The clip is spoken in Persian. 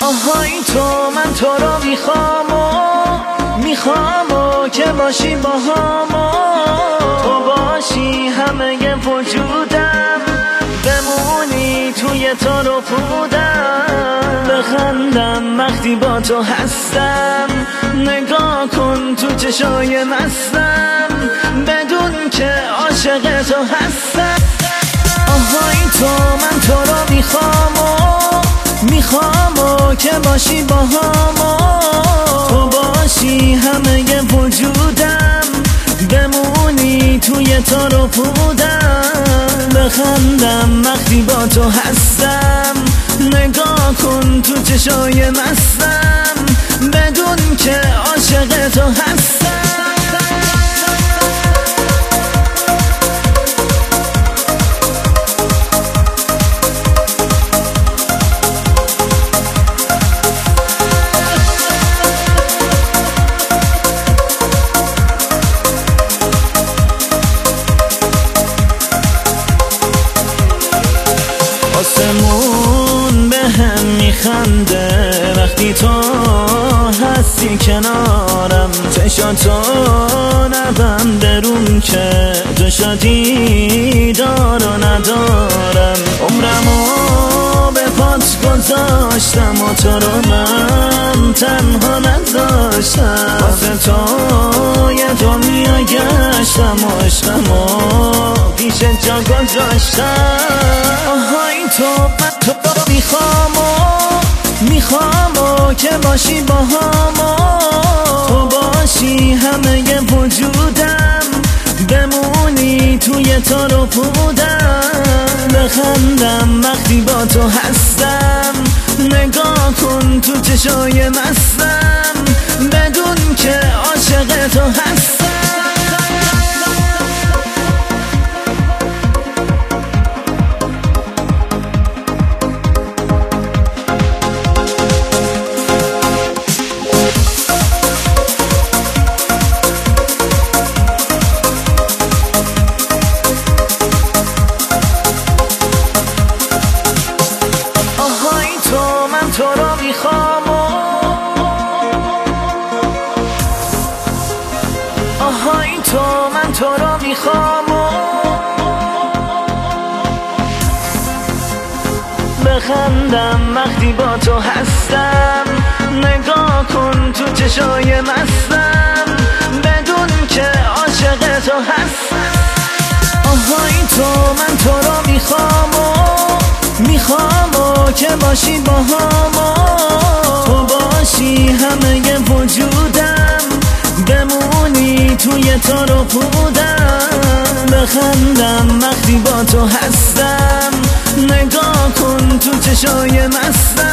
آهای تو من تو رو میخوام که باشی با هم تو باشی همه وجودم بمونی توی تو رو پودم بخندم وقتی با تو هستم نگاه کن تو چشای مستم بدون که عاشق تو هستم آهای تو من تو رو میخوام که باشی با هم تو باشی همه وجودم بمونی توی تو رو پودم بخندم وقتی با تو هستم نگاه کن تو چشای مستم بدون که عاشق تو هستم آسمون به هم میخنده وقتی تو هستی کنارم چشاتو نبم درون که تو شادی دار و ندارم عمرمو به پات گذاشتم و تو رو من تنها نذاشتم واسه تو یه دنیا گشتم و عشقمو پیش جا گذاشتم آهای تو من تو میخوام که باشی با هم تو باشی همه وجودم بمونی توی تو رو پودم بخندم وقتی با تو هستم نگاه کن تو چشای مستم بدون که عاشق تو هستم تو رو میخوام آهای تو من تو رو میخوام بخندم وقتی با تو هستم نگاه کن تو چشای مستم بدون که عاشق تو هستم آهای تو من تو رو میخوام که باشی با هم تو باشی همه وجودم بمونی توی تو رو پودم بخندم وقتی با تو هستم نگاه کن تو چشای مستم